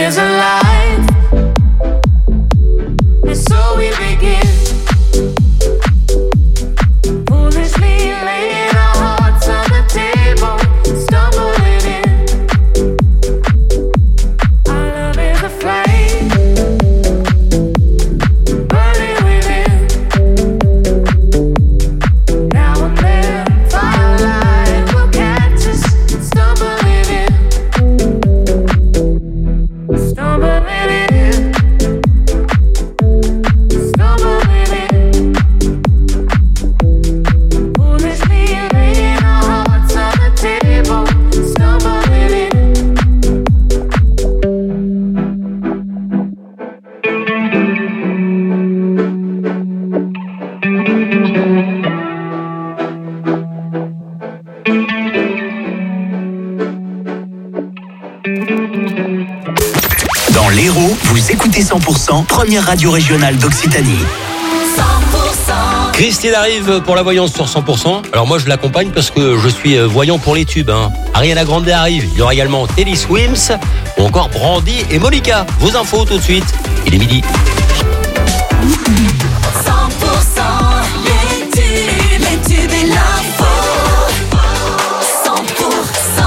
is alive, and so we begin. Foolishly laying our hearts on the table, stumbling in. Our love is a flame, burning within. Now and then, firelight will catch us, stumbling in. Stumbling in. Stumbling in. Foolishly laying our hearts on the table, stumbling in. Dans l'Hérault, vous écoutez 100%, première radio régionale d'Occitanie. 100%. Christine arrive pour la voyance sur 100%. Alors moi je l'accompagne parce que je suis voyant pour les tubes. Ariana Grande arrive. Il y aura également Teddy Swims ou encore Brandy et Monica. Vos infos tout de suite. Il est midi. 100%, les tubes et l'info. 100%.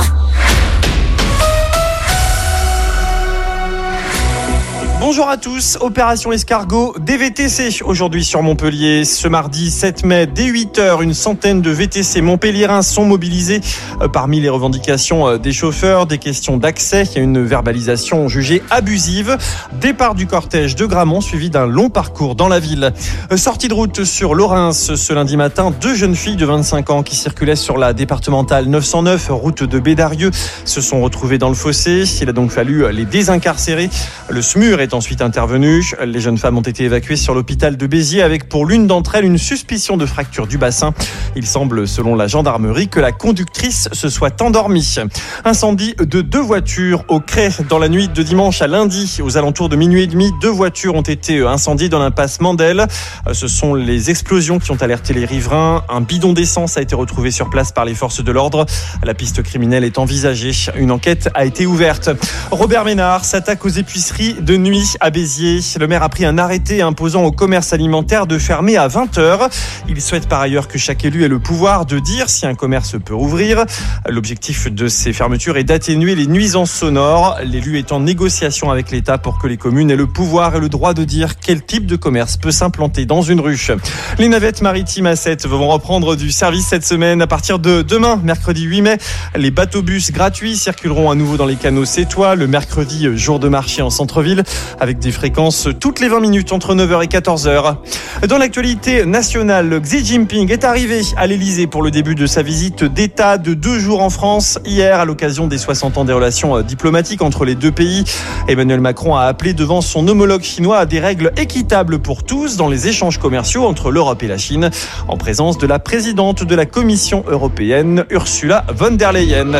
Bonjour à tous, opération escargot des VTC aujourd'hui sur Montpellier. Ce mardi 7 mai, dès 8h, une centaine de VTC montpelliérains sont mobilisés. Parmi les revendications des chauffeurs, des questions d'accès, il y a une verbalisation jugée abusive. Départ du cortège de Gramont suivi d'un long parcours dans la ville. Sortie de route sur Lorrains ce lundi matin, 2 jeunes filles de 25 ans qui circulaient sur la départementale 909, route de Bédarieux, se sont retrouvées dans le fossé. Il a donc fallu les désincarcérer. Le SMUR est ensuite intervenu. Les jeunes femmes ont été évacuées sur l'hôpital de Béziers avec pour l'une d'entre elles une suspicion de fracture du bassin. Il semble, selon la gendarmerie, que la conductrice se soit endormie. Incendie de 2 voitures au Cré dans la nuit de dimanche à lundi. Aux alentours de minuit et demi, 2 voitures ont été incendiées dans l'impasse Mandel. Ce sont les explosions qui ont alerté les riverains. Un bidon d'essence a été retrouvé sur place par les forces de l'ordre. La piste criminelle est envisagée. Une enquête a été ouverte. Robert Ménard s'attaque aux épiceries de nuit à Béziers. Le maire a pris un arrêté imposant au commerce alimentaire de fermer à 20h. Il souhaite par ailleurs que chaque élu ait le pouvoir de dire si un commerce peut rouvrir. L'objectif de ces fermetures est d'atténuer les nuisances sonores. L'élu est en négociation avec l'État pour que les communes aient le pouvoir et le droit de dire quel type de commerce peut s'implanter dans une rue. Les navettes maritimes à 7 vont reprendre du service cette semaine. À partir de demain, mercredi 8 mai, les bateaux-bus gratuits circuleront à nouveau dans les canaux sétois. Le mercredi, jour de marché en centre-ville, avec des fréquences toutes les 20 minutes entre 9h et 14h. Dans l'actualité nationale, Xi Jinping est arrivé à l'Elysée pour le début de sa visite d'État de 2 jours en France. Hier, à l'occasion des 60 ans des relations diplomatiques entre les deux pays, Emmanuel Macron a appelé devant son homologue chinois à des règles équitables pour tous dans les échanges commerciaux entre l'Europe et la Chine, en présence de la présidente de la Commission européenne, Ursula von der Leyen.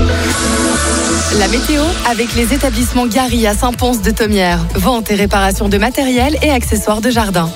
La météo avec les établissements Gary à Saint-Pons de Thomières. Vente et réparation de matériel et accessoires de jardin.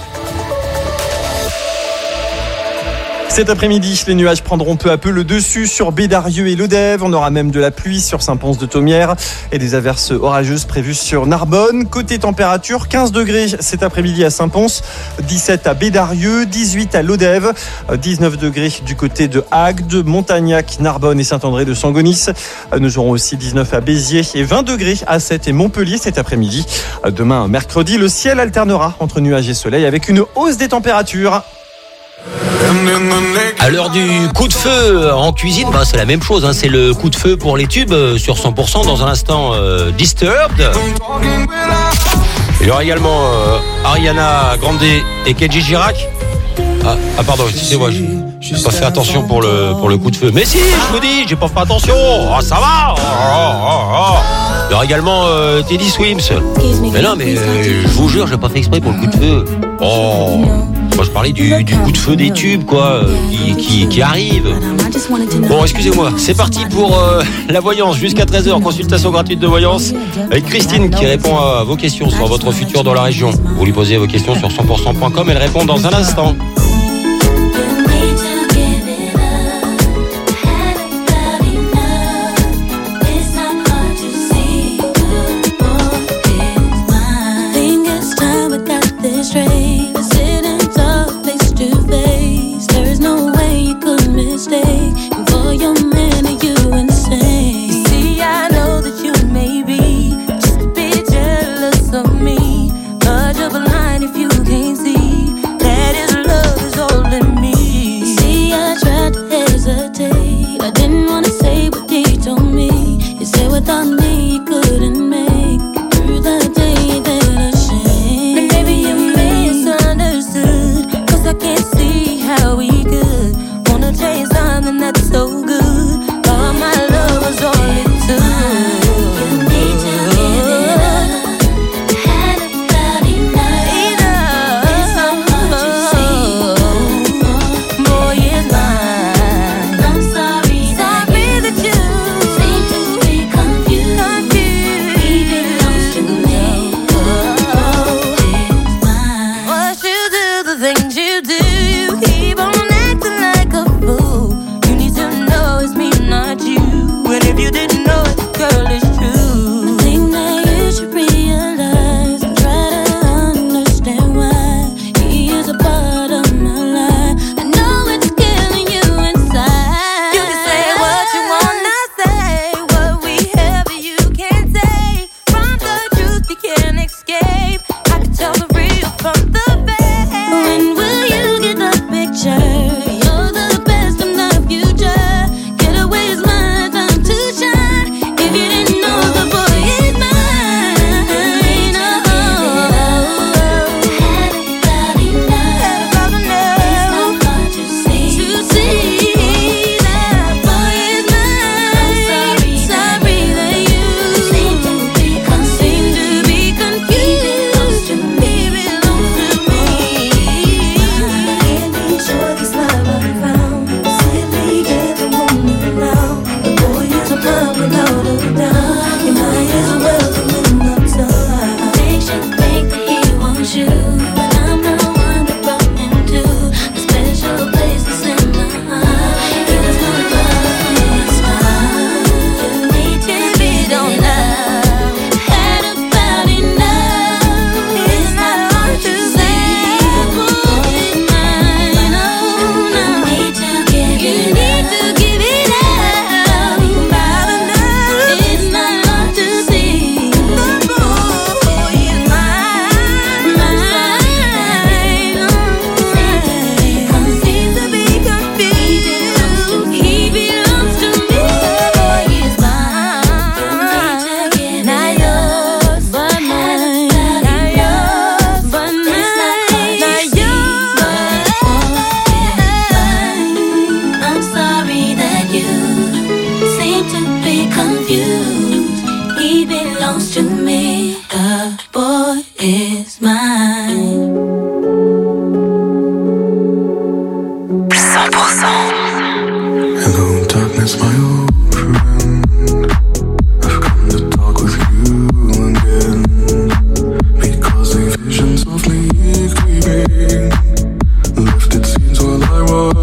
Cet après-midi, les nuages prendront peu à peu le dessus sur Bédarieux et Lodève. On aura même de la pluie sur Saint-Pons-de-Thomières et des averses orageuses prévues sur Narbonne. Côté température, 15 degrés cet après-midi à Saint-Pons, 17 à Bédarieux, 18 à Lodève, 19 degrés du côté de Agde, Montagnac, Narbonne et Saint-André de Sangonis. Nous aurons aussi 19 à Béziers et 20 degrés à Sète et Montpellier cet après-midi. Demain, mercredi, le ciel alternera entre nuages et soleil avec une hausse des températures. À l'heure du coup de feu en cuisine, c'est la même chose, c'est le coup de feu pour les tubes sur 100%. Dans un instant, Disturbed. Il y aura également Ariana Grande et Kenji Girac. Ah pardon, excusez-moi, j'ai pas fait attention pour le coup de feu. Mais si, je vous dis, j'ai pas fait attention. Ça va. Il y aura également Teddy Swims. Mais non, mais je vous jure, j'ai pas fait exprès pour le coup de feu. Moi je parlais du coup de feu des tubes qui arrive. Bon, excusez-moi, c'est parti pour la voyance jusqu'à 13h, consultation gratuite de voyance avec Christine qui répond à vos questions sur votre futur dans la région. Vous lui posez vos questions sur 100%.com, elle répond dans un instant.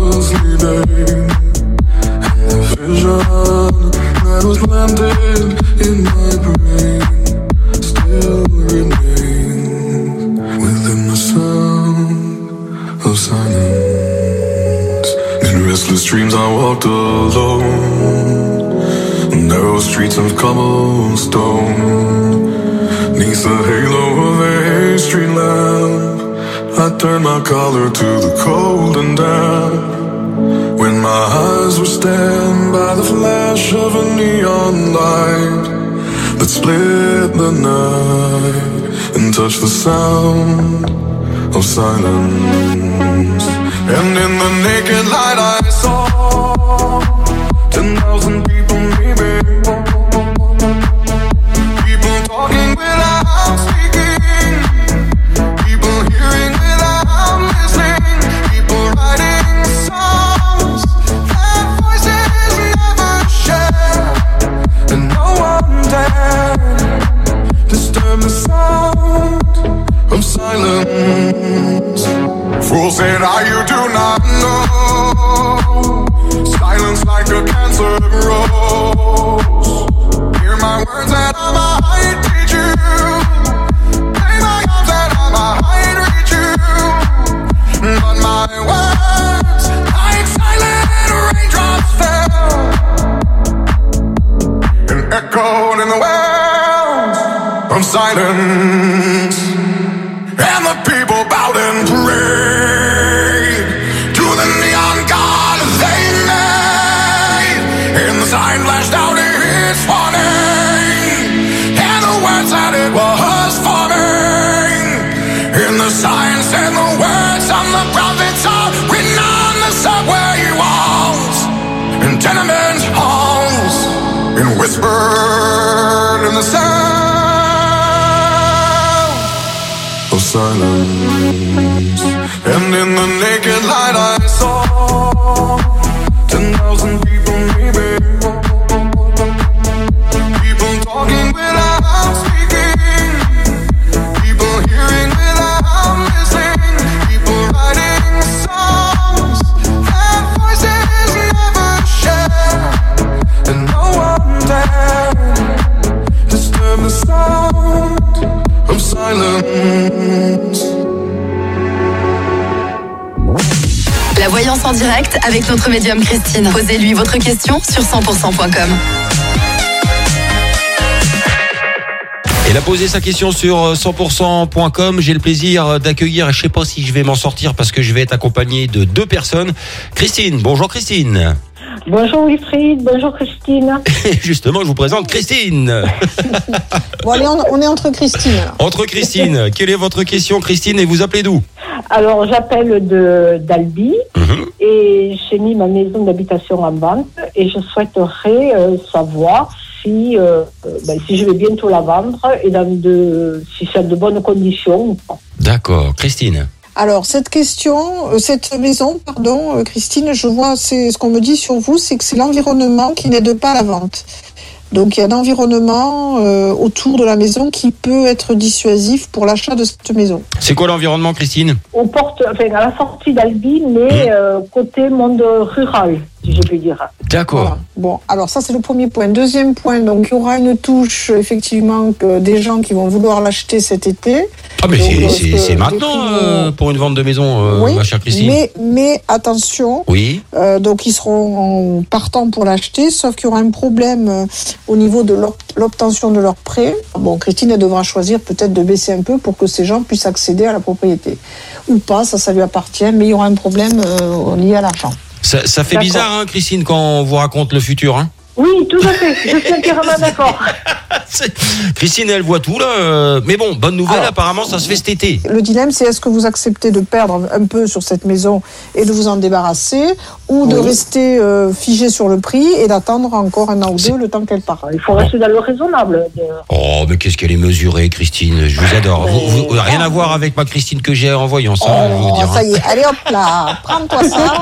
was leaving, and the vision that was landed in my brain still remains within the sound of silence. In restless dreams I walked alone, narrow streets of cobblestone. 'Neath the halo of a street lamp, I turned my collar to the cold and damp. When my eyes were stabbed by the flash of a neon light that split the night and touched the sound of silence. And in the naked light I saw 10,000 people maybe, people talking without speaking, people hearing without listening, people writing songs that voices never share, and no one dared disturb the sound of silence. Fool said, you do not know. Silence like a cancer grows. Hear my words and I might teach you. Lay my arms and I might reach you. But my words, like silent raindrops, fell and echoed in the wells of silence. And the people bowed and prayed to the neon god they made. And the sign flashed out its warning, and the words that it was forming. And the sign said the words of the prophets are written on the subway walls and tenement halls, and whispered in the sound of silence. And in the naked light I saw 10,000 people maybe, people talking without speaking, people hearing without listening, people writing songs that voices never share, and no one dared disturb the sound of silence. La voyance en direct avec notre médium Christine. Posez-lui votre question sur 100%.com. Elle a posé sa question sur 100%.com. J'ai le plaisir d'accueillir, je sais pas si je vais m'en sortir parce que je vais être accompagné de 2 personnes. Christine, bonjour Christine. Bonjour Wilfried, bonjour Christine. Justement, je vous présente Christine. Bon allez, on est entre Christine. Alors. Entre Christine, quelle est votre question Christine et vous appelez d'où? Alors j'appelle d'Albi et j'ai mis ma maison d'habitation en vente et je souhaiterais savoir si je vais bientôt la vendre et si c'est de bonnes conditions ou pas. D'accord, Christine. Alors cette maison, Christine, je vois, c'est ce qu'on me dit sur vous, c'est que c'est l'environnement qui n'aide pas à la vente. Donc il y a un environnement autour de la maison qui peut être dissuasif pour l'achat de cette maison. C'est quoi l'environnement, Christine? À la sortie d'Albi, mais côté monde rural, si je puis dire. D'accord. Voilà. Bon, alors ça c'est le premier point. Deuxième point, donc il y aura une touche effectivement que des gens qui vont vouloir l'acheter cet été. Ah mais donc, c'est maintenant pour une vente de maison, oui, ma chère Christine. Mais attention, oui. Donc ils seront partants pour l'acheter, sauf qu'il y aura un problème au niveau de l'obtention de leur prêt. Bon, Christine elle devra choisir peut-être de baisser un peu pour que ces gens puissent accéder à la propriété. Ou pas, ça lui appartient, mais il y aura un problème lié à l'argent. Ça fait bizarre, hein, Christine, quand on vous raconte le futur, hein? Oui, tout à fait, je suis entièrement d'accord. Christine, elle voit tout, là. Mais bon, bonne nouvelle, apparemment, ça se fait cet été. Le dilemme, c'est est-ce que vous acceptez de perdre un peu sur cette maison et de vous en débarrasser, ou de rester figé sur le prix et d'attendre encore un an ou deux le temps qu'elle part. Il faut rester dans le raisonnable. Oh, mais qu'est-ce qu'elle est mesurée, Christine. Je vous adore. Vous rien à voir avec ma Christine que j'ai en voyant ça, je vais vous dire. Ça y est, allez hop là, prends-toi ça.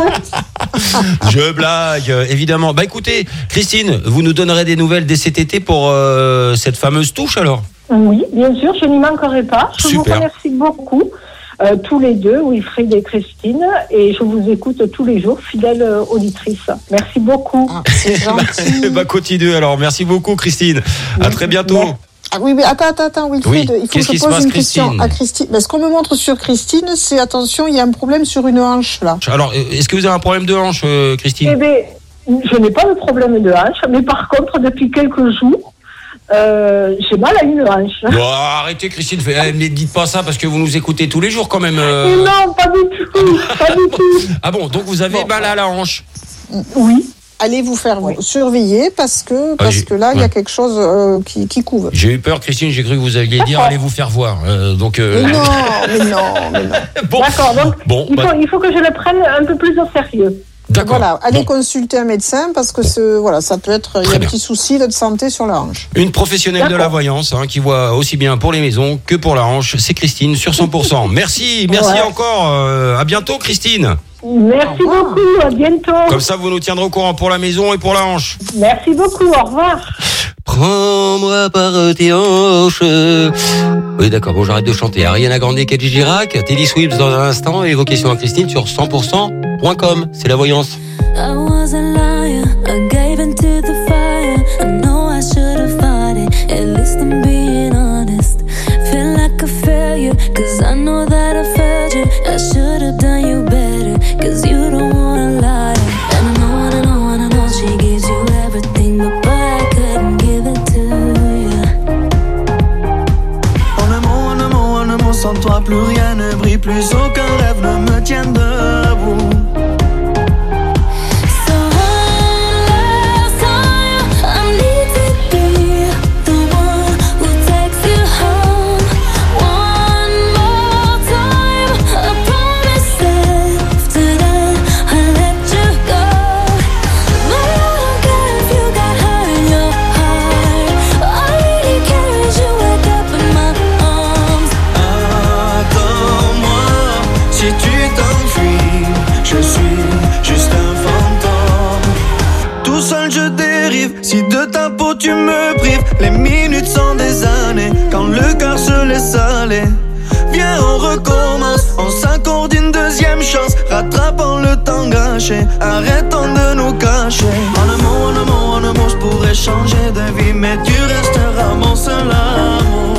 Je blague, évidemment. Bah écoutez, Christine, vous nous donnerez des nouvelles dès cet été pour cette fameuse touche alors? Oui, bien sûr, je n'y manquerai pas. Je Super. vous remercie beaucoup. tous les deux, Wilfried et Christine, et je vous écoute tous les jours, fidèle auditrice. Merci beaucoup. Ah, c'est gentil. Bah, continue alors. Merci beaucoup, Christine. À très bientôt. Ah oui, mais attends, Wilfried, Oui, il faut qu'est-ce que qui je se pose passe, une question Christine à Christine. Ce qu'on me montre sur Christine, c'est attention, il y a un problème sur une hanche là. Alors, est-ce que vous avez un problème de hanche, Christine? Eh bien, je n'ai pas de problème de hanche, mais par contre, depuis quelques jours, j'ai mal à une hanche. Oh, arrêtez, Christine, ne dites pas ça parce que vous nous écoutez tous les jours quand même. Non, pas du tout, pas du tout. Ah bon, donc vous avez mal à la hanche? Oui. Allez vous faire surveiller parce que là, il y a quelque chose qui couve. J'ai eu peur, Christine, j'ai cru que vous alliez dire allez vous faire voir. Mais non. Bon. D'accord, donc il faut que je le prenne un peu plus au sérieux. D'accord. Voilà, allez consulter un médecin parce que ça peut être il y a un petit souci de santé sur la hanche. Une professionnelle de la voyance qui voit aussi bien pour les maisons que pour la hanche, c'est Christine sur 100%. Merci encore. À bientôt, Christine. Merci beaucoup, à bientôt. Comme ça, vous nous tiendrez au courant pour la maison et pour la hanche. Merci beaucoup, au revoir. Prends-moi par tes hanches. Oui, d'accord, bon, j'arrête de chanter. Ariana Grande, Kenji Girac, Teddy Swims dans un instant et vos questions à Christine sur 100%.com. C'est la voyance. I was a liar, I gave into the fire. I know I should have fought it, at least I'm being honest. Feel like a failure, cause I know that I failed you. I should have done you better, cause you don't wanna lie. And I know, she gives you everything, but boy, I couldn't give it to you. En un mot, sans toi plus rien ne brille, plus aucun rêve ne me tient debout. Si de ta peau tu me prives, les minutes sont des années. Quand le cœur se laisse aller, viens on recommence. On s'accorde une deuxième chance, rattrapant le temps gâché, arrêtons de nous cacher. En un mot, je pourrais changer de vie, mais tu resteras mon seul amour.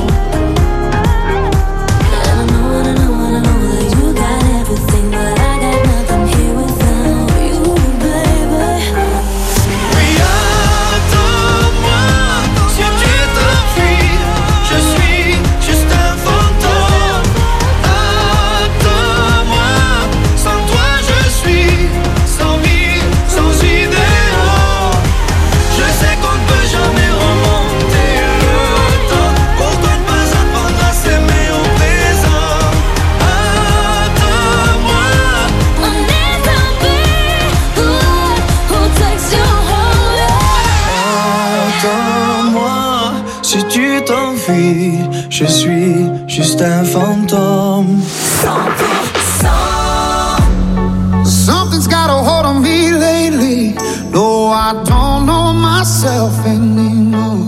Je suis juste un fantôme. 100%. Something's got a hold on me lately. No, I don't know myself anymore.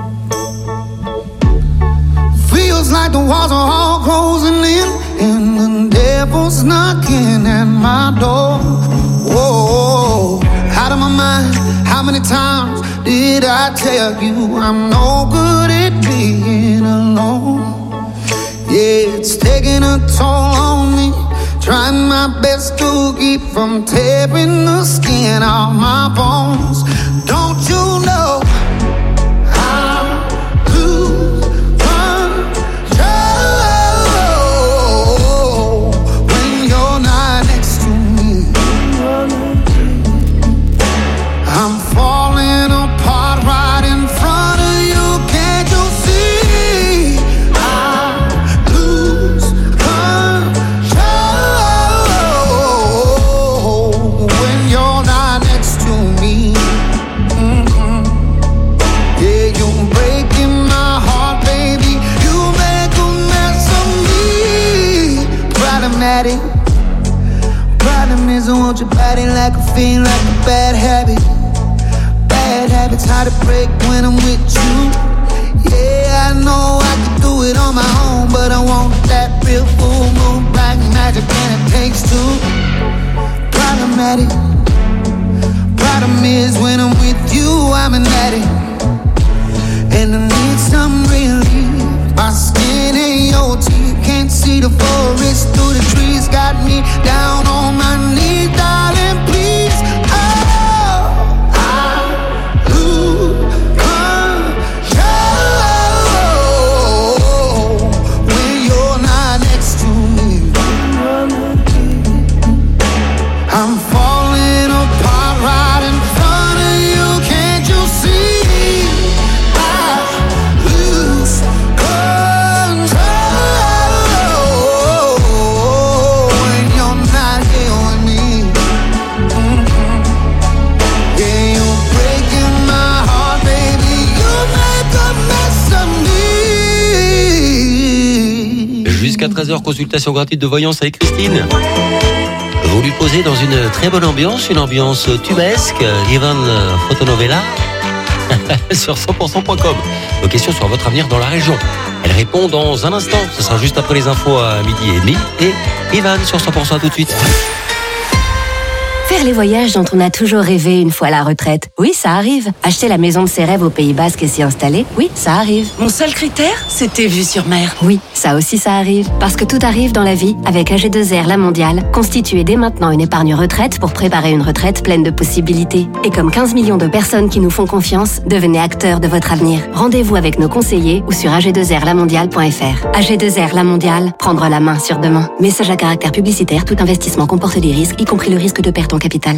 Feels like the walls are all closing in, and the devil's knocking at my door. Whoa, out of my mind. How many times did I tell you I'm no good at being alone? Yeah, it's taking a toll on me. Trying my best to keep from tearing the skin off my bones. Don't you know I lose control when you're not next to me? I'm falling apart right in front of you. Can't you see? I lose control when you're not next to me. Yeah, you're breaking my heart, baby. You make a mess of me. Problematic. Problem is I want your body like a fiend, like a bad habit. Bad habits hard to break when I'm with you. Yeah, I know I could do it on my own, but I want that real full moon, black magic, and it takes two. Problematic. Problem is when I'm with you, I'm an addict, and I need some relief. My skin ain't your teeth, can't see the forest through the trees. Got me down on my knees, darling, please. Oh, I lose control when you're not next to me. I'm falling apart right in front of you, can't you see? I lose control when you're not here with me. Yeah, you're breaking my heart, baby. You make a mess of me. Jusqu'à 13h, consultation gratuite de voyance avec Christine. Vous lui posez dans une très bonne ambiance, une ambiance tubesque, Ivan Fotonovela, sur 100%.com. Vos questions sur votre avenir dans la région. Elle répond dans un instant. Ce sera juste après les infos à 12h30. Et Ivan sur 100% tout de suite. Faire les voyages dont on a toujours rêvé une fois à la retraite. Oui, ça arrive. Acheter la maison de ses rêves au Pays Basque et s'y installer. Oui, ça arrive. Mon seul critère, c'était vue sur mer. Oui, ça aussi ça arrive. Parce que tout arrive dans la vie. Avec AG2R La Mondiale, constituez dès maintenant une épargne retraite pour préparer une retraite pleine de possibilités. Et comme 15 millions de personnes qui nous font confiance, devenez acteurs de votre avenir. Rendez-vous avec nos conseillers ou sur ag2rlamondiale.fr. AG2R La Mondiale, prendre la main sur demain. Message à caractère publicitaire, tout investissement comporte des risques, y compris le risque de perte en capital.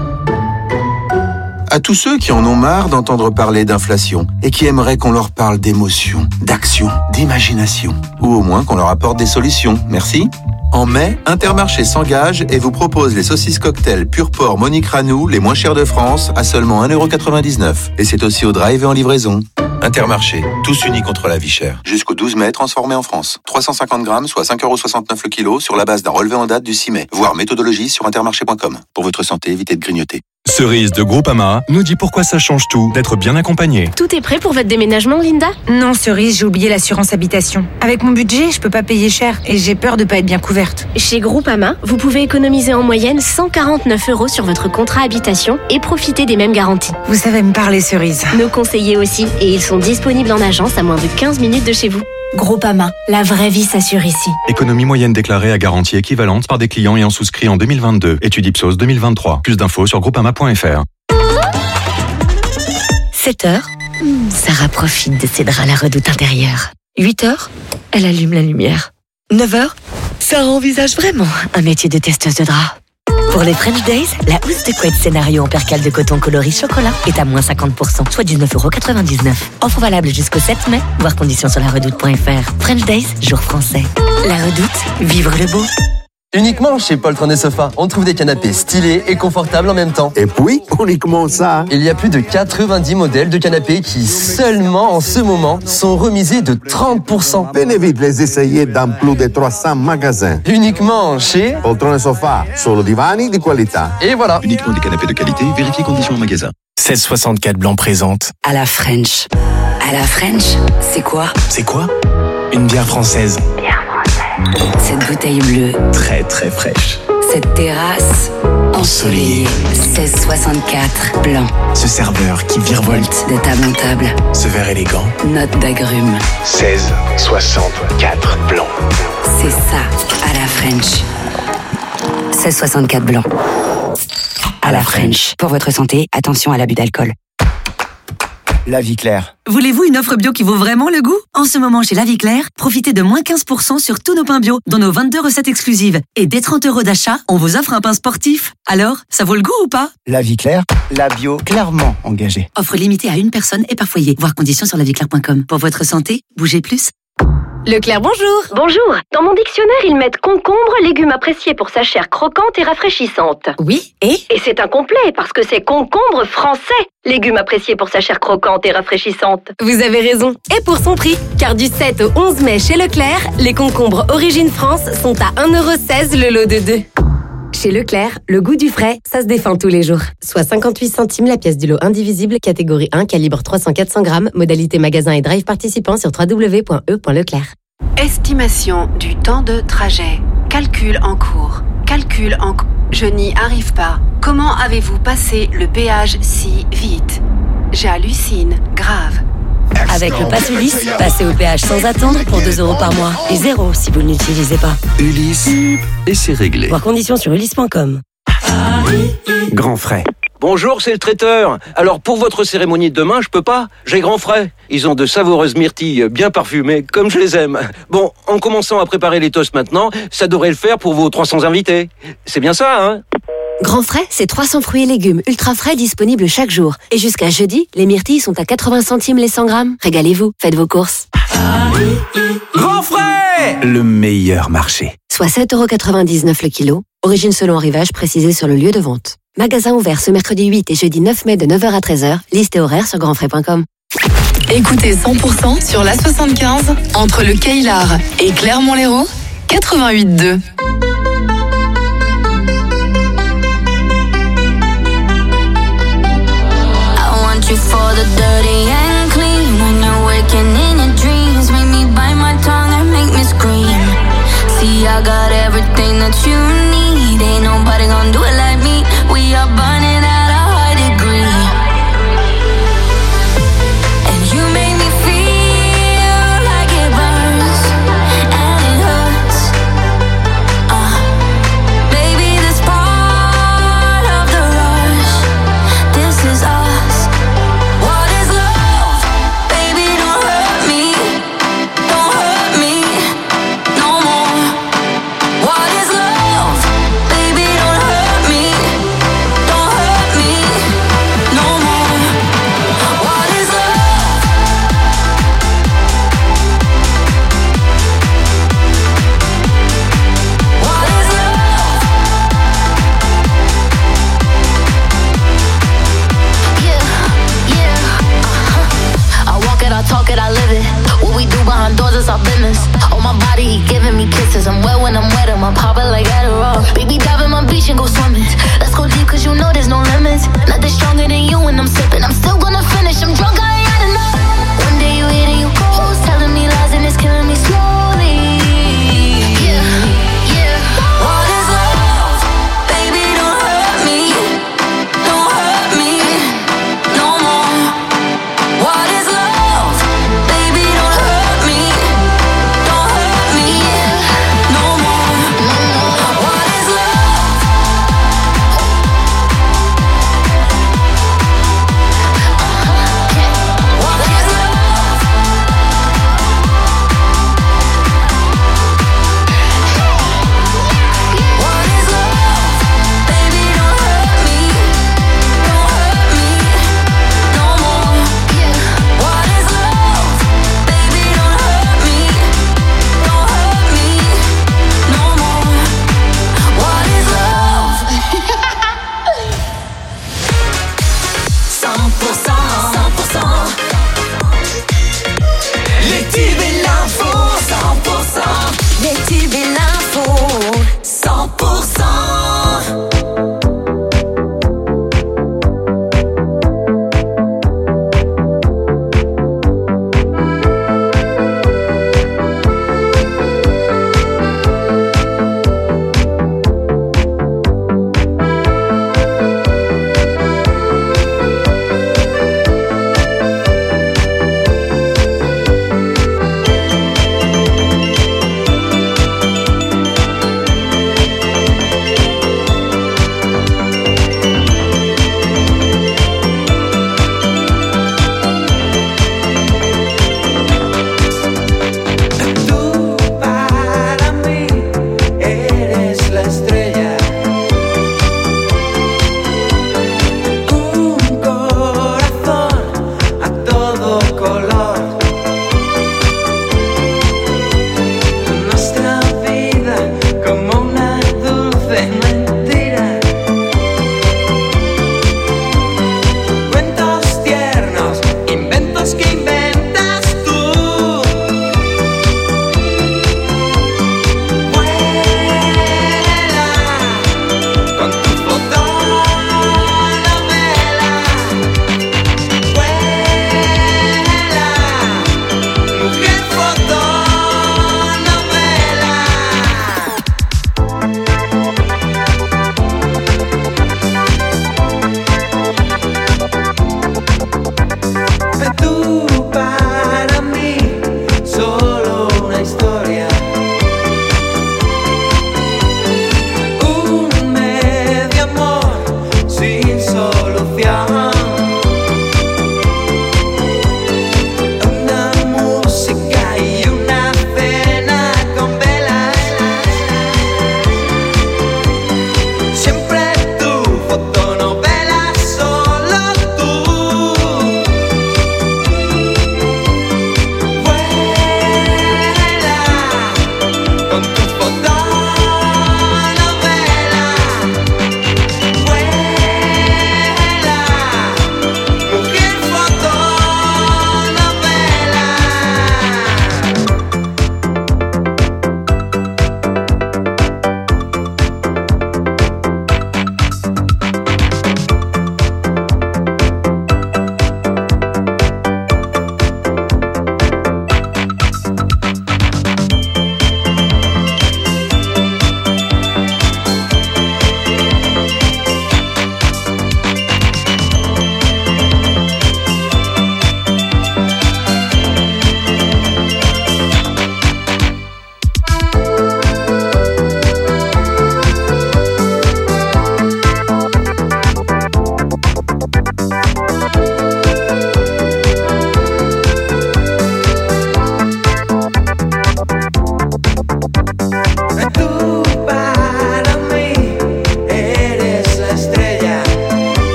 À tous ceux qui en ont marre d'entendre parler d'inflation et qui aimeraient qu'on leur parle d'émotion, d'action, d'imagination, ou au moins qu'on leur apporte des solutions, merci. En mai, Intermarché s'engage et vous propose les saucisses cocktail pur porc Monique Ranou, les moins chères de France, à seulement 1,99€. Et c'est aussi au drive et en livraison. Intermarché, tous unis contre la vie chère. Jusqu'au 12 mai, transformé en France. 350 grammes, soit 5,69€ le kilo, sur la base d'un relevé en date du 6 mai. Voir méthodologie sur intermarché.com. Pour votre santé, évitez de grignoter. Cerise de Groupama nous dit pourquoi ça change tout d'être bien accompagné. Tout est prêt pour votre déménagement, Linda ? Non, Cerise, j'ai oublié l'assurance habitation. Avec mon budget, je peux pas payer cher et j'ai peur de pas être bien couverte. Chez Groupama, vous pouvez économiser en moyenne 149€ sur votre contrat habitation et profiter des mêmes garanties. Vous savez me parler, Cerise. Nos conseillers aussi, et ils sont disponibles en agence à moins de 15 minutes de chez vous. Groupama, la vraie vie s'assure ici. Économie moyenne déclarée à garantie équivalente par des clients ayant souscrit en 2022. Étude Ipsos 2023. Plus d'infos sur groupama.fr. 7h, Sarah profite de ses draps à la redoute intérieure. 8h, elle allume la lumière. 9h, Sarah envisage vraiment un métier de testeuse de draps. Pour les French Days, la housse de couette scénario en percale de coton coloris chocolat est à moins 50%, soit 19,99€. Offre valable jusqu'au 7 mai, voir conditions sur laredoute.fr. French Days, jour français. La Redoute, vivre le beau. Uniquement chez Poltron et Sofa, on trouve des canapés stylés et confortables en même temps. Et puis, uniquement ça. Il y a plus de 90 modèles de canapés qui, seulement en ce moment, sont remisés de 30%. Venez vite les essayer dans plus de 300 magasins. Uniquement chez Poltron et Sofa, solo divani di qualità. Et voilà. Uniquement des canapés de qualité, vérifiez conditions en magasin. 1664 Blanc présente. À la French. À la French, c'est quoi ? C'est quoi ? Une bière française. Cette bouteille bleue. Très très fraîche. Cette terrasse ensoleillée. 1664 Blanc. Ce serveur qui virevolte. De table en table. Ce verre élégant. Note d'agrumes. 1664 Blanc. C'est ça, à la French. 1664 Blanc. À la French. Pour votre santé, attention à l'abus d'alcool. La Vie Claire. Voulez-vous une offre bio qui vaut vraiment le goût ? En ce moment, chez La Vie Claire, profitez de moins 15% sur tous nos pains bio, dont nos 22 recettes exclusives. Et dès 30€ d'achat, on vous offre un pain sportif. Alors, ça vaut le goût ou pas ? La Vie Claire, la bio clairement engagée. Offre limitée à une personne et par foyer. Voir conditions sur laviclaire.com. Pour votre santé, bougez plus. Leclerc, bonjour. Bonjour. Dans mon dictionnaire, ils mettent concombre, légume apprécié pour sa chair croquante et rafraîchissante. Oui, et c'est incomplet parce que c'est concombre français, légume apprécié pour sa chair croquante et rafraîchissante. Vous avez raison. Et pour son prix, car du 7 au 11 mai chez Leclerc, les concombres Origine France sont à 1,16€ le lot de 2. Chez Leclerc, le goût du frais, ça se défend tous les jours. Soit 58 centimes la pièce du lot indivisible, catégorie 1, calibre 300-400 grammes, modalité magasin et drive participant sur www.e.leclerc. Estimation du temps de trajet. Calcul en cours. Je n'y arrive pas. Comment avez-vous passé le péage si vite? J'hallucine, grave. Avec le Pass Ulysse, passez au péage sans attendre pour 2 € par mois. Et 0 si vous ne l'utilisez pas. Ulysse, et c'est réglé. Voir conditions sur ulysse.com. Grand frais. Bonjour, c'est le traiteur. Alors pour votre cérémonie de demain, je peux pas. J'ai grand frais. Ils ont de savoureuses myrtilles bien parfumées, comme je les aime. Bon, en commençant à préparer les toasts maintenant, ça devrait le faire pour vos 300 invités. C'est bien ça, hein? Grand frais, c'est 300 fruits et légumes ultra frais disponibles chaque jour. Et jusqu'à jeudi, les myrtilles sont à 80 centimes les 100 grammes. Régalez-vous, faites vos courses. Grand frais! Le meilleur marché. Soit 7,99 € le kilo. Origine selon arrivage précisée sur le lieu de vente. Magasin ouvert ce mercredi 8 et jeudi 9 mai de 9h à 13h. Liste et horaire sur grandfrais.com. Écoutez 100% sur la 75 entre le Caillard et Clermont-Lérault, 88.2. You for the dirty and clean. When you're waking in your dreams, make me bite my tongue and make me scream. See, I got everything that you need. Ain't nobody gonna do it like me. We are burning at a high degree. And you make me feel like it burns and it hurts.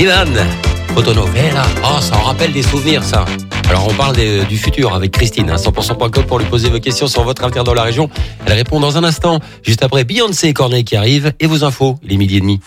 Dylan, Fotonovela. Oh, ça en rappelle des souvenirs, ça. Alors, on parle du futur avec Christine, 100%.com pour lui poser vos questions sur votre avenir dans la région. Elle répond dans un instant, juste après Beyoncé et Corneille qui arrivent. Et vos infos, il est 12h30.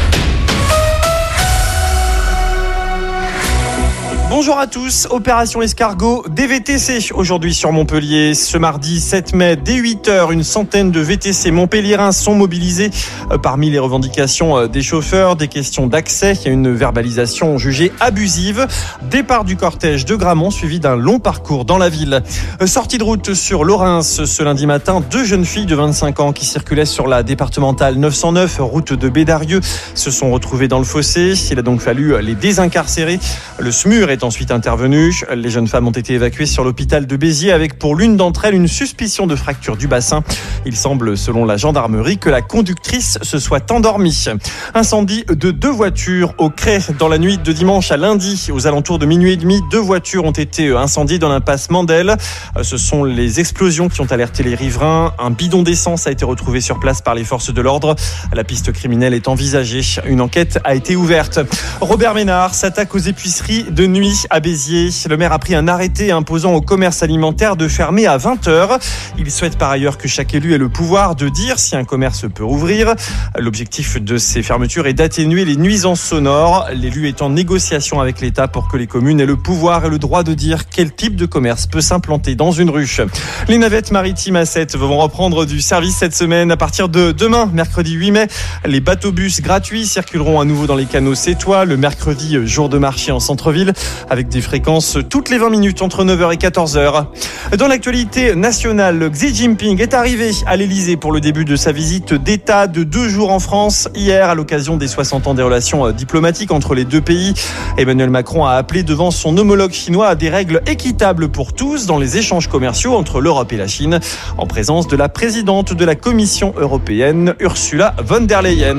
Bonjour à tous, opération escargot des VTC aujourd'hui sur Montpellier. Ce mardi 7 mai, dès 8h, une centaine de VTC montpelliérains sont mobilisés. Parmi les revendications des chauffeurs, des questions d'accès, il y a une verbalisation jugée abusive. Départ du cortège de Gramont suivi d'un long parcours dans la ville. Sortie de route sur Lorrains ce lundi matin, 2 jeunes filles de 25 ans qui circulaient sur la départementale 909, route de Bédarieux, se sont retrouvées dans le fossé. Il a donc fallu les désincarcérer. Le SMUR est ensuite intervenu. Les jeunes femmes ont été évacuées sur l'hôpital de Béziers avec pour l'une d'entre elles une suspicion de fracture du bassin. Il semble, selon la gendarmerie, que la conductrice se soit endormie. Incendie de 2 voitures au Cré dans la nuit de dimanche à lundi. Aux alentours de minuit et demi, 2 voitures ont été incendiées dans l'impasse Mandel. Ce sont les explosions qui ont alerté les riverains. Un bidon d'essence a été retrouvé sur place par les forces de l'ordre. La piste criminelle est envisagée. Une enquête a été ouverte. Robert Ménard s'attaque aux épiceries de nuit à Béziers. Le maire a pris un arrêté imposant au commerce alimentaire de fermer à 20h. Il souhaite par ailleurs que chaque élu ait le pouvoir de dire si un commerce peut rouvrir. L'objectif de ces fermetures est d'atténuer les nuisances sonores. L'élu est en négociation avec l'État pour que les communes aient le pouvoir et le droit de dire quel type de commerce peut s'implanter dans une rue. Les navettes maritimes à 7 vont reprendre du service cette semaine. À partir de demain, mercredi 8 mai, les bateaux-bus gratuits circuleront à nouveau dans les canaux sétois le mercredi, jour de marché en centre-ville, avec des fréquences toutes les 20 minutes entre 9h et 14h. Dans l'actualité nationale, Xi Jinping est arrivé à l'Elysée pour le début de sa visite d'État de 2 jours en France. Hier, à l'occasion des 60 ans des relations diplomatiques entre les deux pays, Emmanuel Macron a appelé devant son homologue chinois à des règles équitables pour tous dans les échanges commerciaux entre l'Europe et la Chine, en présence de la présidente de la Commission européenne, Ursula von der Leyen.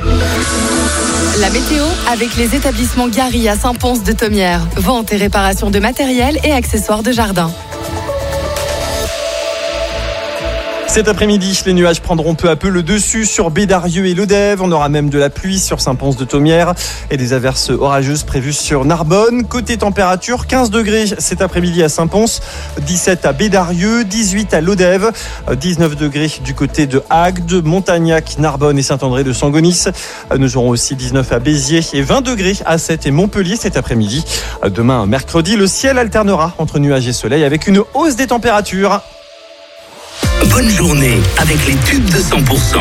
La météo avec les établissements Gary à Saint-Pons de Thomières. Vente et réparation de matériel et accessoires de jardin. Cet après-midi, les nuages prendront peu à peu le dessus sur Bédarieux et Lodève. On aura même de la pluie sur Saint-Pons de Thomières et des averses orageuses prévues sur Narbonne. Côté température, 15 degrés cet après-midi à Saint-Pons, 17 à Bédarieux, 18 à Lodève, 19 degrés du côté de Agde, Montagnac, Narbonne et Saint-André de Sangonis. Nous aurons aussi 19 à Béziers et 20 degrés à Sète et Montpellier cet après-midi. Demain, mercredi, le ciel alternera entre nuages et soleil avec une hausse des températures. Bonne journée avec les tubes de 100%. 100%.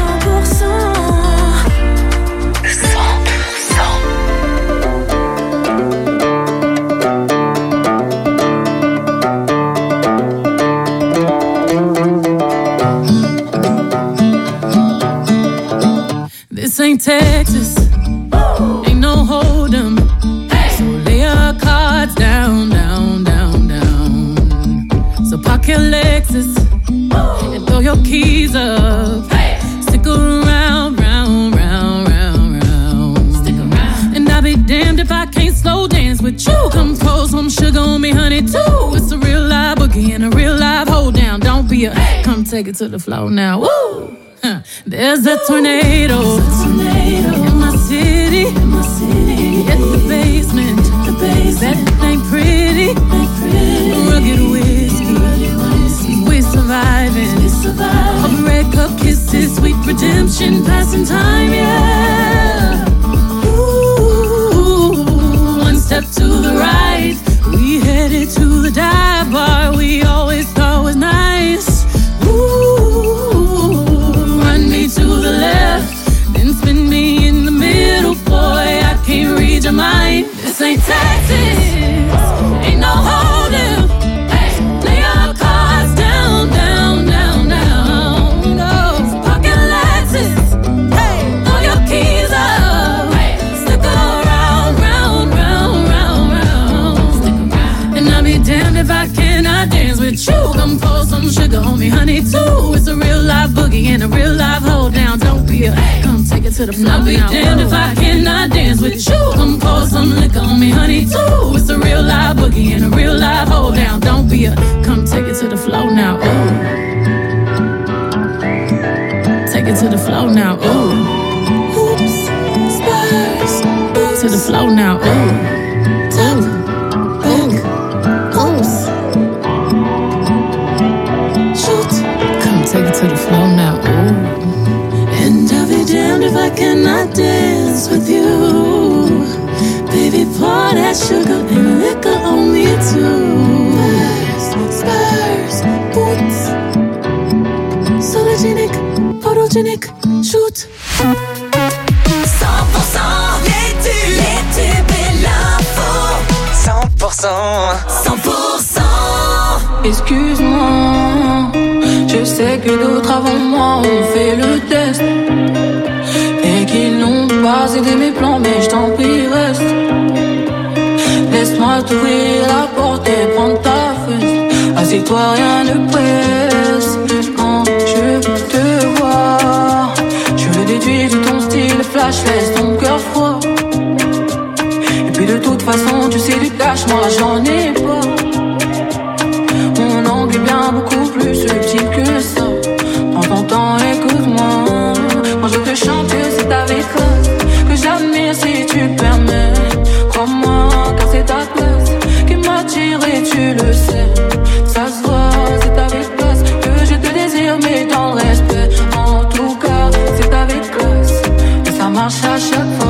This ain't Texas, ain't no hold'em. So lay your cards down, down, down, down. So park your Lexus and throw your keys up. Stick around, round, round, round, round. Stick around. And I'll be damned if I can't slow dance with you. Come pour some sugar on me, honey, too. It's a real live boogie and a real live hold down. Don't be a come take it to the floor now. Woo! There's a tornado in my city. At the basement, that ain't pretty. Rugged whiskey, we're surviving. All red cup kisses, sweet redemption, passing time, yeah. Ooh, one step to the right, we headed to the dive bar we always thought was nice. To the left, then spin me in the middle, boy, I can't read your mind. This ain't Texas, ain't no hold'em. Lay your cards down, down, down, down. No, pocket Lexus, throw your keys up. Stick around, round, round, round, round. And I'll be damned if I cannot dance with you. Come pour some sugar on me, honey, too. It's a real live boogie and a real live hold down. Don't be a come take it to the floor. I'll be damned if I cannot dance with you. Come pour some liquor on me, honey, too. It's a real live boogie and a real live hold down. Don't be a come take it to the floor now. Ooh. Take it to the floor now. Ooh. Oops. Spurs. To the flow now. Ooh, bang, oops. Shoot, come take it to the flow now. Ooh, and I'll be damned if I cannot dance with you. Baby, pour that sugar and liquor on me too. Spurs, boots, sologenic, photogenic, shoot. 100% les tubes et l'info. 100%. Excuse-moi, je sais que d'autres avant moi ont fait le test et qu'ils n'ont pas aidé mes plans, mais je t'en prie reste. Laisse-moi t'ouvrir la porte et prendre ta fesse. Assieds-toi, rien ne presse. Quand je te vois, je le déduis de ton style flash, laisse ton cœur froid. Et puis de toute façon, tu sais du cash, moi j'en ai pas. Mon angle est bien beaucoup plus subtil que ça. Prends ton temps, écoute-moi. Quand je te chante, c'est avec classe que j'admire si tu permets. Crois-moi, car c'est ta classe qui m'attire et tu le sais. Ça se voit, c'est avec classe que je te désire, mais dans le respect. En tout cas, c'est avec classe et ça marche à chaque fois.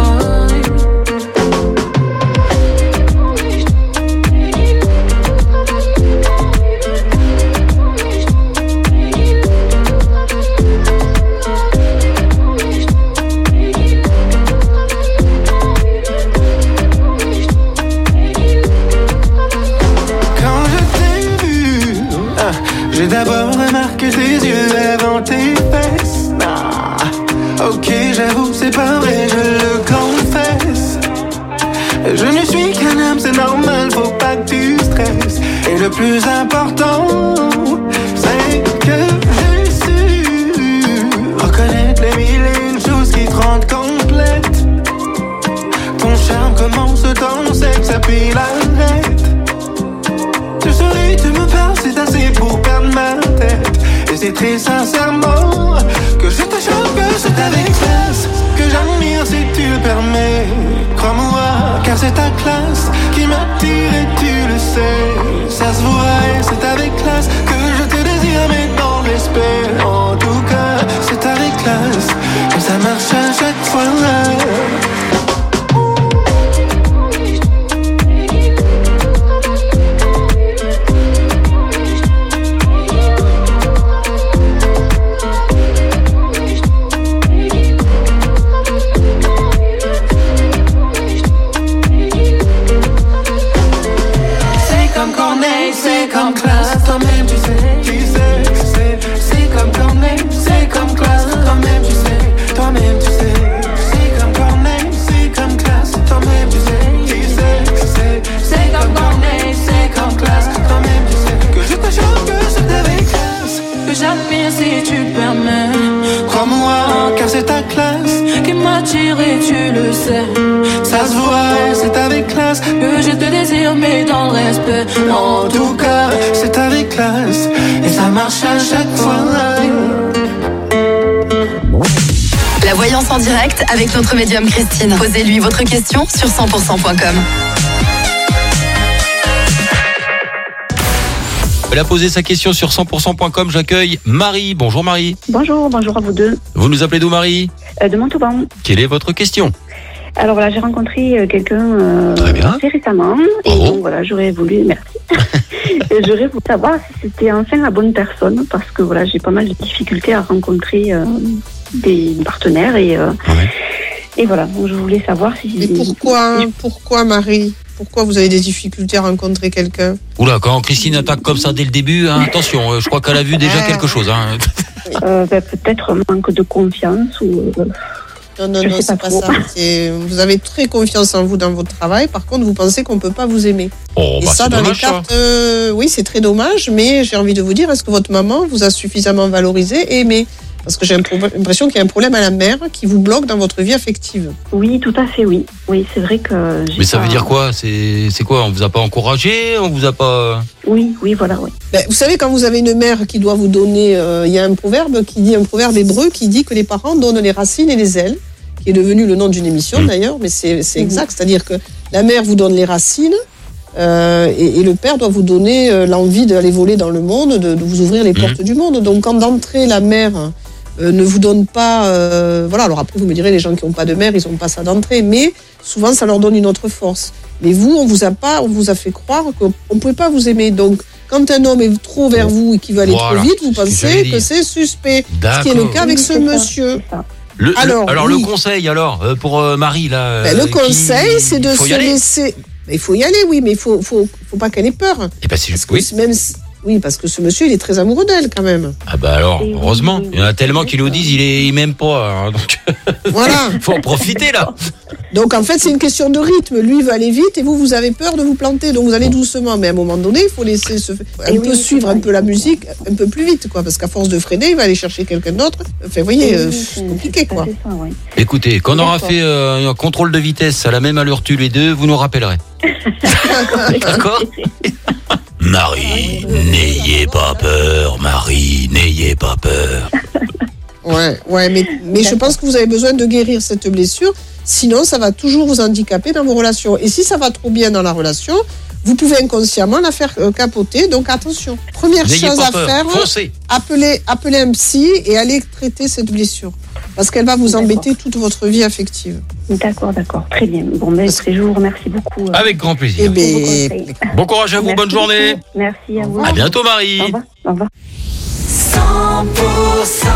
J'ai d'abord remarqué tes yeux avant tes fesses. Ah, ok, j'avoue, c'est pas vrai, je le confesse. Je ne suis qu'un homme, c'est normal, faut pas que tu stresses. Et le plus important, c'est que j'ai su reconnaître les mille et une choses qui te rendent complète. Ton charme commence dans le sexe, puis l'arrête. Tu souris, tu me parles, c'est assez pour perdre ma tête. Et c'est très sincèrement que je te chante, que c'est avec classe que j'admire si tu le permets. Crois-moi, car c'est ta classe qui m'attire et tu le sais. Ça se voit et c'est avec classe que je te désire, mais dans le respect. En tout cas, c'est avec classe et ça marche à chaque fois. C'est comme classe, toi-même tu sais, c'est comme Corneille, c'est comme classe, toi-même tu sais, c'est comme Corneille, c'est comme classe, toi-même tu sais, c'est comme Corneille, c'est comme classe, toi-même tu sais, que je te chante, que c'est avec classe, que j'admire si tu permets, crois-moi, car c'est ta classe qui m'attire et tu le sais, ça se voit, c'est avec classe, que je te désire mais dans le respect, en tout cas, c'est avec classe, et ça marche à chaque fois. La voyance en direct avec notre médium Christine. Posez-lui votre question sur 100%.com. Elle a posé sa question sur 100%.com. J'accueille Marie. Bonjour Marie. Bonjour à vous deux. Vous nous appelez d'où Marie ? De Montauban. Quelle est votre question ? Alors voilà, j'ai rencontré quelqu'un assez récemment. Bravo. Et donc voilà, j'aurais voulu savoir si c'était enfin la bonne personne, parce que voilà, j'ai pas mal de difficultés à rencontrer des partenaires et voilà, donc je voulais savoir si... Mais pourquoi Marie ? Pourquoi vous avez des difficultés à rencontrer quelqu'un ? Oula, quand Christine attaque comme ça dès le début, hein, attention, je crois qu'elle a vu déjà quelque chose. Hein. Peut-être un manque de confiance ou... Non, c'est pas ça. Vous avez très confiance en vous dans votre travail. Par contre, vous pensez qu'on ne peut pas vous aimer. Oh, et ça, dans dommage, les cartes, oui, c'est très dommage. Mais j'ai envie de vous dire, est-ce que votre maman vous a suffisamment valorisé et aimé ? Parce que j'ai l'impression qu'il y a un problème à la mère qui vous bloque dans votre vie affective. Oui, tout à fait, oui. Oui, c'est vrai que... Mais ça veut dire quoi ? C'est quoi ? On vous a pas encouragé ? On vous a pas... Oui, voilà, oui. Vous savez, quand vous avez une mère qui doit vous donner... Il y a un proverbe hébreu qui dit que les parents donnent les racines et les ailes. qui est devenu le nom d'une émission d'ailleurs, mais c'est exact, c'est-à-dire que la mère vous donne les racines et le père doit vous donner l'envie d'aller voler dans le monde, de vous ouvrir les portes du monde. Donc quand d'entrée la mère ne vous donne pas, voilà, alors après vous me direz les gens qui n'ont pas de mère, ils n'ont pas ça d'entrée, mais souvent ça leur donne une autre force. Mais vous, on vous a fait croire qu'on ne pouvait pas vous aimer. Donc quand un homme est trop vers vous et qu'il veut aller trop vite, vous pensez que c'est suspect. Ce qui est le cas avec ce monsieur. Le conseil pour Marie là. Le conseil, c'est de se laisser. Il faut y aller, oui, mais il faut pas qu'elle ait peur. Et c'est juste Oui, parce que ce monsieur, il est très amoureux d'elle quand même. Ah bah alors, heureusement. Il y en a tellement qui nous disent il m'aime pas. Hein, donc voilà. Faut en profiter là. Donc en fait, c'est une question de rythme. Lui, il veut aller vite et vous avez peur de vous planter. Donc vous allez doucement. Mais à un moment donné, il faut laisser suivre un peu la musique un peu plus vite, quoi. Parce qu'à force de freiner, il va aller chercher quelqu'un d'autre. Enfin, vous voyez, c'est compliqué, quoi. Écoutez, quand on aura fait un contrôle de vitesse à la même allure tous les deux, vous nous rappellerez. D'accord ? Marie, n'ayez pas peur, Marie, n'ayez pas peur. Ouais, mais je pense que vous avez besoin de guérir cette blessure, sinon ça va toujours vous handicaper dans vos relations. Et si ça va trop bien dans la relation, vous pouvez inconsciemment la faire capoter, donc attention. Première chose à faire, appelez un psy et allez traiter cette blessure. Parce qu'elle va vous embêter toute votre vie affective. D'accord, très bien. Bon, mais je vous remercie beaucoup. Avec grand plaisir. Bon courage à vous, bonne journée. Merci à vous. À bientôt, Marie. Au revoir. 100%.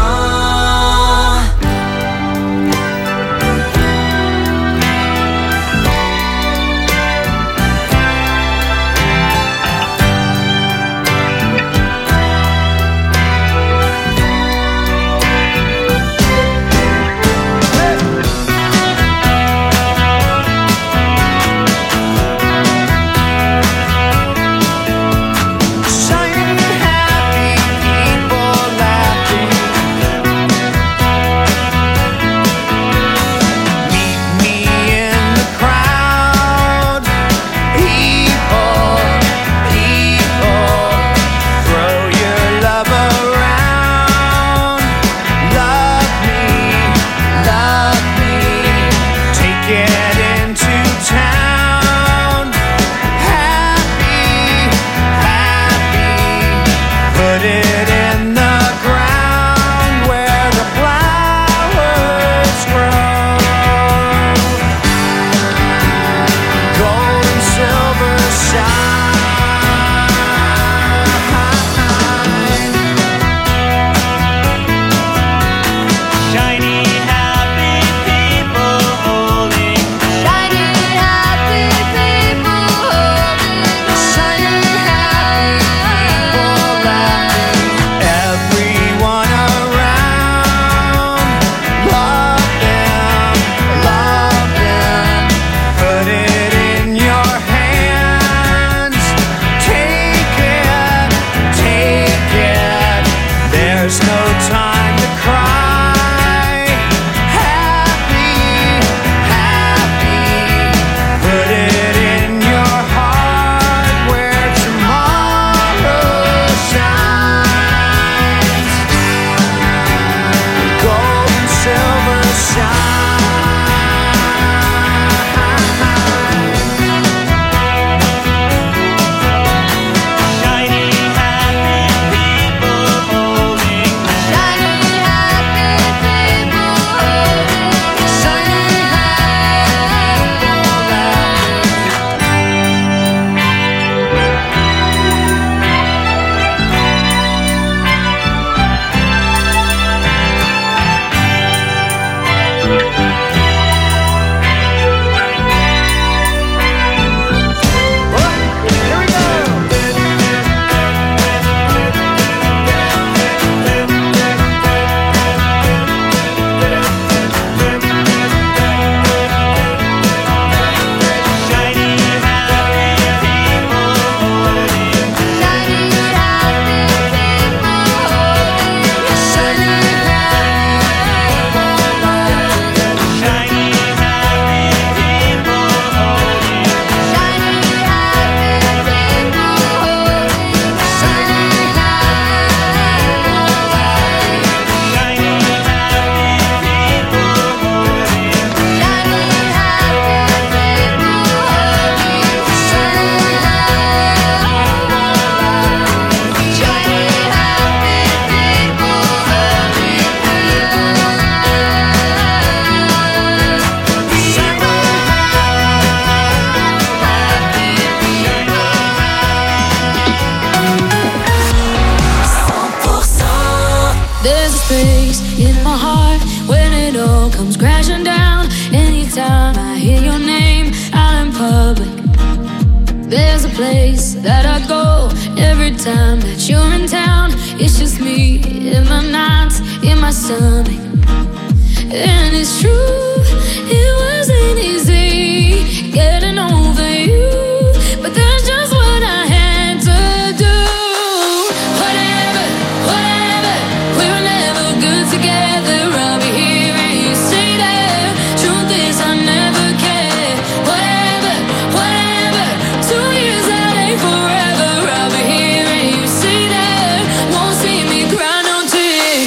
space in my heart when it all comes crashing down. Anytime I hear your name out in public, there's a place that I go every time that you're in town. It's just me in my nights, in my stomach. And it's true, it wasn't easy getting over you, but that's just what I had to do. Whatever, whatever, we were never good together. I'll be here and you stay there. Truth is I never cared. Whatever, whatever, 2 years that ain't forever. I'll be here and you stay there. Won't see me cry no tears.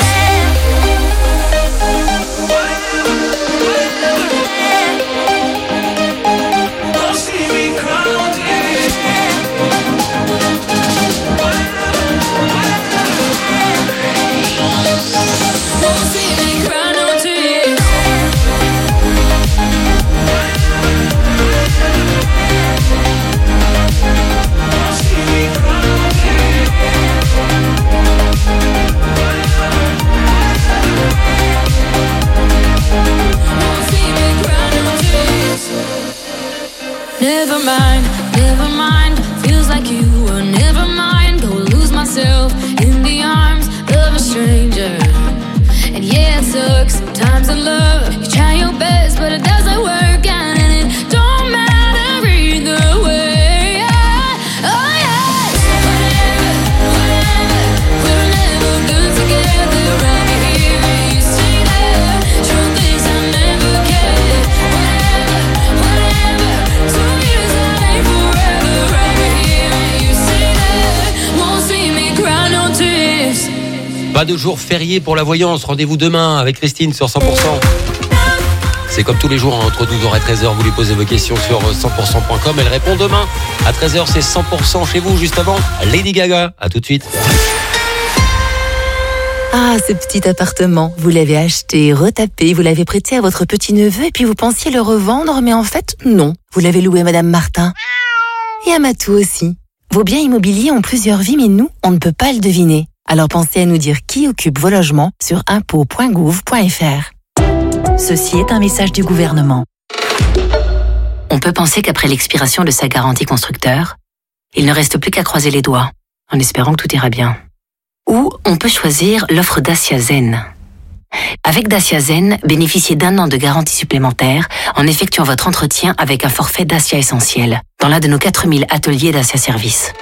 Never mind, feels like you were never mind. Go lose myself in the arms of a stranger. And yeah, it sucks sometimes in love. You try your best, but it doesn't work out, and it don't matter either way. Oh yeah, whatever, whatever, we were never good together. I'll be here and you stay there. Truth is I never cared. Whatever, whatever, 2 years that ain't forever. I'll be here and you stay there. Won't see me cry no tears. Pas de jour férié pour la voyance. Rendez-vous demain avec Christine sur 100%. C'est comme tous les jours, entre 12h et 13h, vous lui posez vos questions sur 100%.com. Elle répond demain à 13h, c'est 100% chez vous. Juste avant, Lady Gaga. À tout de suite. Ah, ce petit appartement, vous l'avez acheté, retapé, vous l'avez prêté à votre petit-neveu et puis vous pensiez le revendre, mais en fait, non. Vous l'avez loué à Madame Martin. Et à Matou aussi. Vos biens immobiliers ont plusieurs vies, mais nous, on ne peut pas le deviner. Alors pensez à nous dire qui occupe vos logements sur impôts.gouv.fr. Ceci est un message du gouvernement. On peut penser qu'après l'expiration de sa garantie constructeur, il ne reste plus qu'à croiser les doigts, en espérant que tout ira bien. Ou on peut choisir l'offre Dacia Zen. Avec Dacia Zen, bénéficiez d'1 an de garantie supplémentaire en effectuant votre entretien avec un forfait Dacia Essentiel dans l'un de nos 4000 ateliers Dacia Service.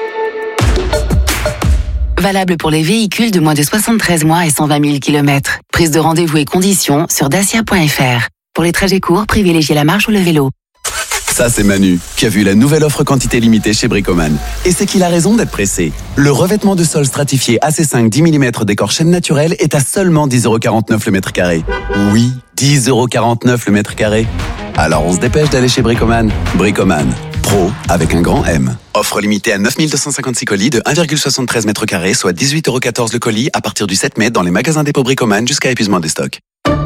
Valable pour les véhicules de moins de 73 mois et 120 000 km. Prise de rendez-vous et conditions sur dacia.fr. Pour les trajets courts, privilégiez la marche ou le vélo. Ça, c'est Manu, qui a vu la nouvelle offre quantité limitée chez Bricoman. Et c'est qu'il a raison d'être pressé. Le revêtement de sol stratifié AC5 10 mm décor chêne naturel est à seulement 10,49€ le mètre carré. Oui, 10,49€ le mètre carré. Alors on se dépêche d'aller chez Bricoman. Bricoman. Pro avec un grand M. Offre limitée à 9256 colis de 1,73 mètres carrés, soit 18,14€ le colis à partir du 7 mai dans les magasins dépôt Bricoman jusqu'à épuisement des stocks.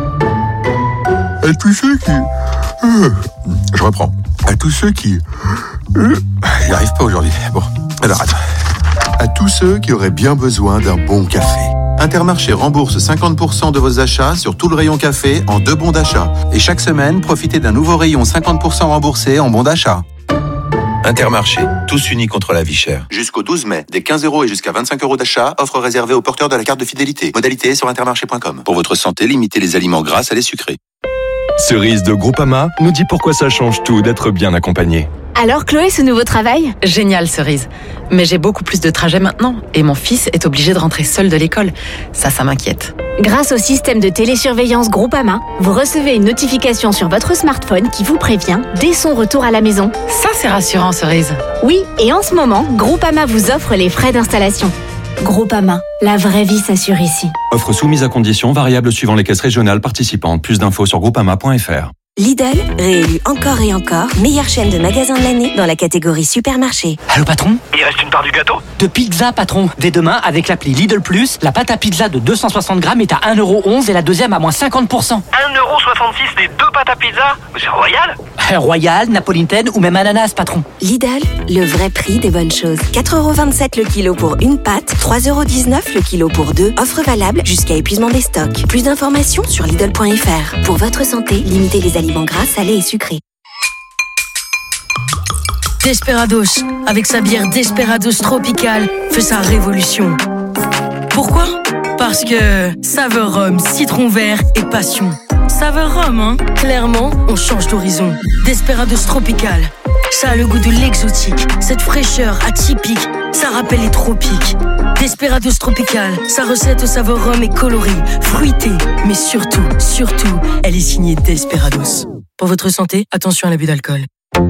À tous ceux qui... Je reprends. À tous ceux qui... J'y arrive pas aujourd'hui. Bon, alors attends. À tous ceux qui auraient bien besoin d'un bon café. Intermarché rembourse 50% de vos achats sur tout le rayon café en 2 bons d'achat. Et chaque semaine, profitez d'un nouveau rayon 50% remboursé en bons d'achat. Intermarché, tous unis contre la vie chère. Jusqu'au 12 mai, des 15€ et jusqu'à 25€ d'achat, offre réservée aux porteurs de la carte de fidélité. Modalité sur intermarché.com. Pour votre santé, limitez les aliments gras à les sucrés. Cerise de Groupama nous dit pourquoi ça change tout d'être bien accompagné. Alors Chloé, ce nouveau travail ? Génial, Cerise. Mais j'ai beaucoup plus de trajets maintenant et mon fils est obligé de rentrer seul de l'école. Ça m'inquiète. Grâce au système de télésurveillance Groupama, vous recevez une notification sur votre smartphone qui vous prévient dès son retour à la maison. Ça, c'est rassurant, Cerise. Oui, et en ce moment, Groupama vous offre les frais d'installation. Groupama, la vraie vie s'assure ici. Offre soumise à conditions variables suivant les caisses régionales participantes. Plus d'infos sur groupama.fr. Lidl, réélu encore et encore, meilleure chaîne de magasins de l'année dans la catégorie supermarché. Allô patron ? Il reste une part du gâteau ? De pizza patron. Dès demain, avec l'appli Lidl Plus, la pâte à pizza de 260 grammes est à 1,11€ et la deuxième à moins 50%. 1,66€ les deux pâtes à pizza ? C'est royal ? Royal, napolitaine ou même ananas patron. Lidl, le vrai prix des bonnes choses. 4,27€ le kilo pour une pâte, 3,19€ le kilo pour deux. Offre valable jusqu'à épuisement des stocks. Plus d'informations sur Lidl.fr. Pour votre santé, limitez les aliments gras, salés et sucrés. Desperados, avec sa bière Desperados Tropical, fait sa révolution. Pourquoi ? Parce que saveur rhum, citron vert et passion. Saveur rhum, hein ? Clairement, on change d'horizon. Desperados Tropical, ça a le goût de l'exotique. Cette fraîcheur atypique, ça rappelle les tropiques. Desperados Tropical, sa recette au saveur rhum est colorée, fruitée, mais surtout, elle est signée Desperados. Pour votre santé, attention à l'abus d'alcool.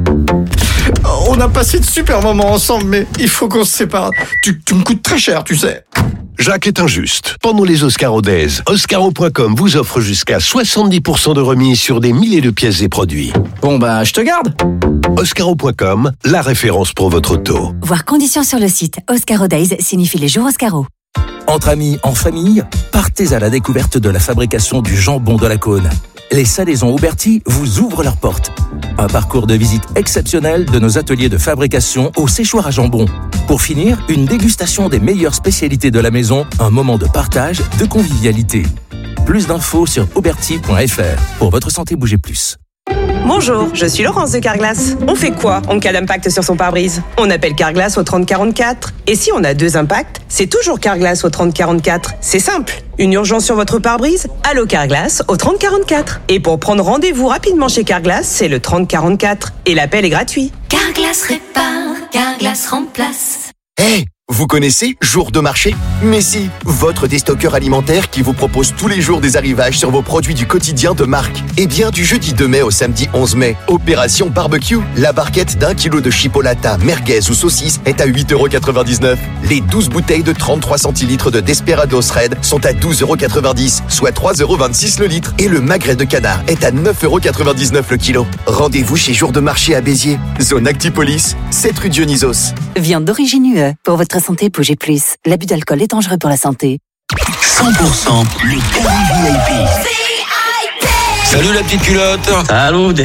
On a passé de super moments ensemble, mais il faut qu'on se sépare. Tu me coûtes très cher, tu sais. Jacques est injuste. Pendant les Oscaro Days, Oscaro.com vous offre jusqu'à 70% de remise sur des milliers de pièces et produits. Bon bah, je te garde. Oscaro.com, la référence pour votre auto. Voir conditions sur le site. Oscaro Days signifie les jours Oscaro. Entre amis, en famille, partez à la découverte de la fabrication du jambon de la Cône. Les Salaisons Auberti vous ouvrent leurs portes. Un parcours de visite exceptionnel de nos ateliers de fabrication au séchoir à jambon. Pour finir, une dégustation des meilleures spécialités de la maison, un moment de partage, de convivialité. Plus d'infos sur auberti.fr. Pour votre santé, bougez plus. Bonjour, je suis Laurence de Carglass. On fait quoi en cas d'impact sur son pare-brise ? On appelle Carglass au 3044. Et si on a deux impacts, c'est toujours Carglass au 3044. C'est simple. Une urgence sur votre pare-brise ? Allô Carglass au 3044. Et pour prendre rendez-vous rapidement chez Carglass, c'est le 3044. Et l'appel est gratuit. Carglass répare, Carglass remplace. Hey, vous connaissez Jour de marché ? Mais si, votre déstockeur alimentaire qui vous propose tous les jours des arrivages sur vos produits du quotidien de marque. Eh bien, du jeudi 2 mai au samedi 11 mai, Opération Barbecue. La barquette d'1 kilo de chipolata, merguez ou saucisse est à 8,99€. Les 12 bouteilles de 33 centilitres de Desperados Red sont à 12,90€, soit 3,26€ le litre. Et le magret de canard est à 9,99€ le kilo. Rendez-vous chez Jour de marché à Béziers, zone Actipolis, 7 rue Dionysos. Viande d'origine UE. Pour votre santé, bougez plus. L'abus d'alcool est dangereux pour la santé. 100% le Carré VIP. Salut la petite culotte. Salut.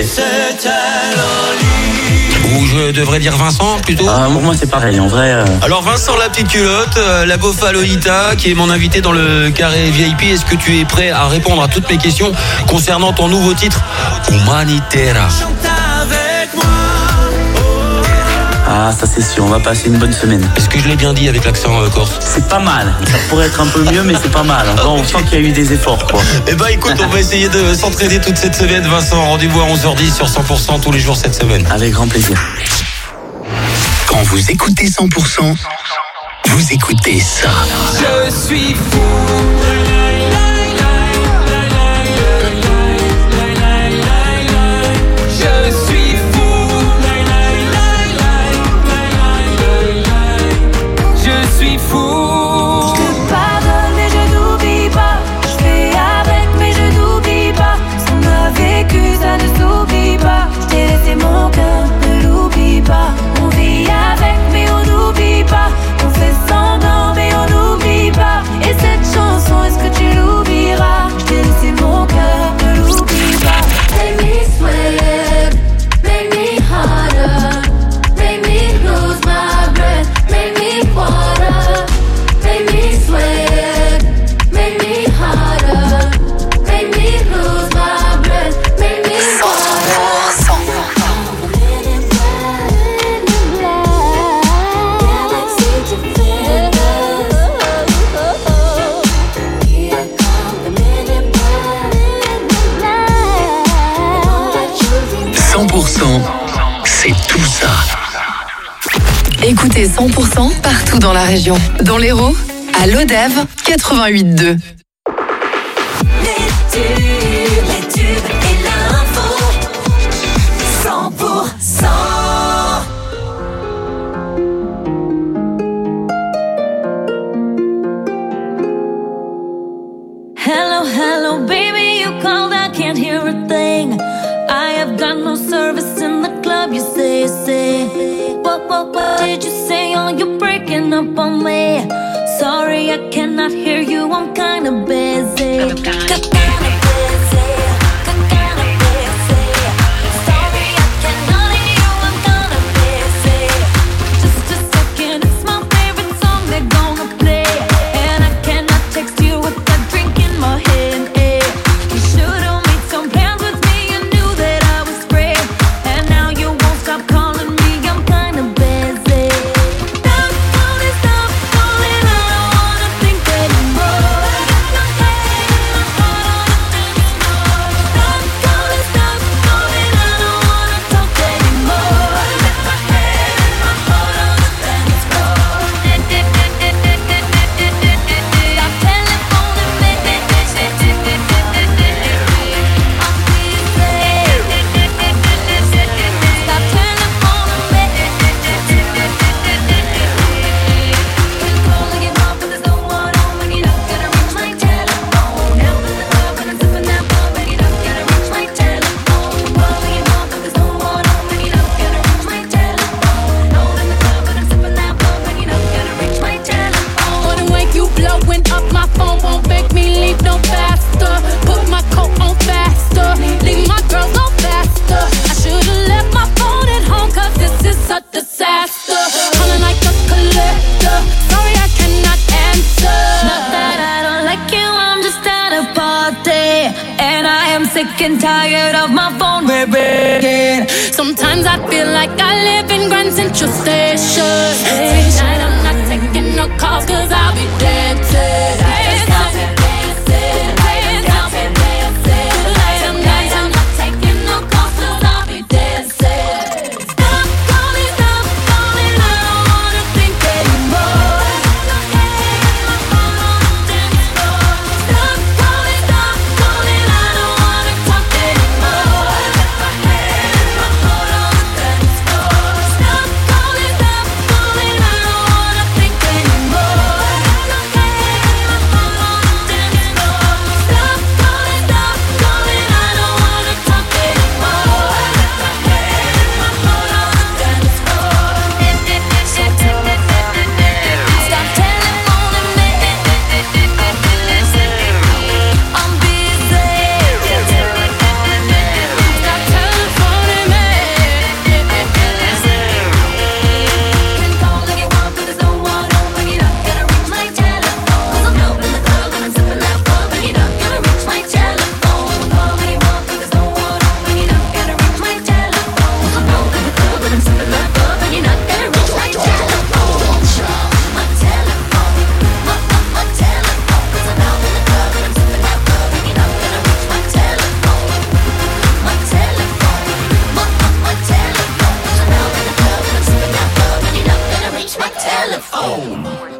Ou je devrais dire Vincent plutôt. Pour moi c'est pareil en vrai. Alors Vincent la petite culotte, la Bofa Lolita qui est mon invité dans le Carré VIP. Est-ce que tu es prêt à répondre à toutes mes questions concernant ton nouveau titre Humanitera? Ah, ça c'est sûr, on va passer une bonne semaine. Est-ce que je l'ai bien dit avec l'accent corse? C'est pas mal, ça pourrait être un peu mieux mais c'est pas mal. Enfin, on sent qu'il y a eu des efforts quoi. Eh ben écoute, on va essayer de s'entraîner toute cette semaine Vincent. Rendez-vous à 11h10 sur 100% tous les jours cette semaine. Avec grand plaisir. Quand vous écoutez 100%, vous écoutez ça. Je suis fou. C'est tout ça. Écoutez 100% partout dans la région. Dans l'Hérault, à Lodève, 88.2. Les tubes et l'info. 100%. Hello, hello, baby, you called, I can't hear a thing. hanging up on me. Sorry, I cannot hear you, I'm kinda busy. And tired of my phone ringing. Sometimes I feel like I live in Grand Central Station.